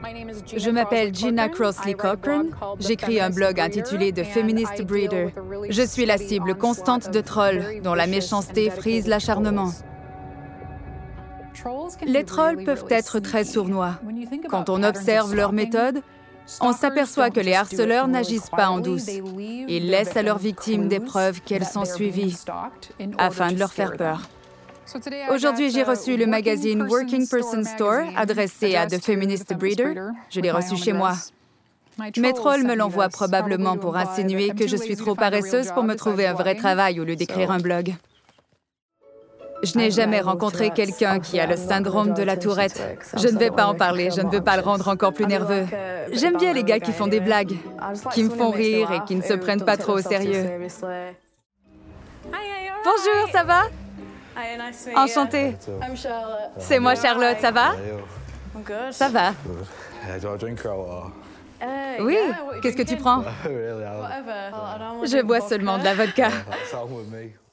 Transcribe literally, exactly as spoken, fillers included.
Je m'appelle Gina Crossley Cochrane. J'écris un blog intitulé The Feminist Breeder. Je suis la cible constante de trolls, dont la méchanceté frise l'acharnement. Les trolls peuvent être très sournois. Quand on observe leurs méthodes, on s'aperçoit que les harceleurs n'agissent pas en douce. Ils laissent à leurs victimes des preuves qu'elles sont suivies, afin de leur faire peur. Aujourd'hui, j'ai reçu le magazine Working Person Store, adressé à The Feminist Breeder. Je l'ai reçu chez moi. Mes trolls me l'envoient probablement pour insinuer que je suis trop paresseuse pour me trouver un vrai travail au lieu d'écrire un blog. Je n'ai jamais rencontré quelqu'un qui a le syndrome de la tourette. Je ne vais pas en parler, je ne veux pas le rendre encore plus nerveux. J'aime bien les gars qui font des blagues, qui me font rire et qui ne se prennent pas trop au sérieux. Bonjour, ça va? Enchantée. C'est moi Charlotte, ça va? Ça va. Oui, qu'est-ce que tu prends? Je bois seulement de la vodka.